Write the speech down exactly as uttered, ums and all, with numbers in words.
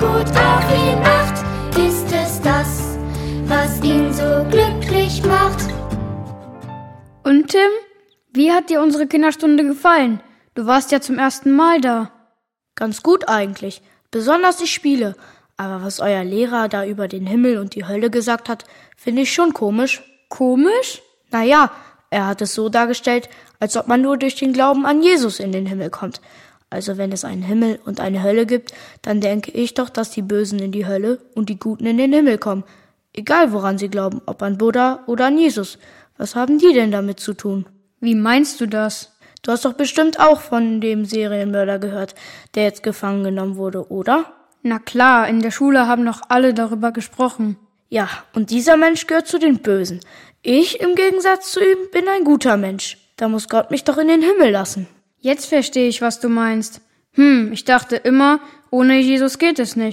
gut auf ihn acht, ist es das, was ihn so glücklich macht. Und Tim, wie hat dir unsere Kinderstunde gefallen? Du warst ja zum ersten Mal da. Ganz gut eigentlich, besonders die Spiele. Aber was euer Lehrer da über den Himmel und die Hölle gesagt hat, finde ich schon komisch. Komisch? Naja, er hat es so dargestellt, als ob man nur durch den Glauben an Jesus in den Himmel kommt. Also wenn es einen Himmel und eine Hölle gibt, dann denke ich doch, dass die Bösen in die Hölle und die Guten in den Himmel kommen. Egal woran sie glauben, ob an Buddha oder an Jesus. Was haben die denn damit zu tun? Wie meinst du das? Du hast doch bestimmt auch von dem Serienmörder gehört, der jetzt gefangen genommen wurde, oder? Na klar, in der Schule haben doch alle darüber gesprochen. Ja, und dieser Mensch gehört zu den Bösen. Ich, im Gegensatz zu ihm, bin ein guter Mensch. Da muss Gott mich doch in den Himmel lassen. Jetzt verstehe ich, was du meinst. Hm, ich dachte immer, ohne Jesus geht es nicht.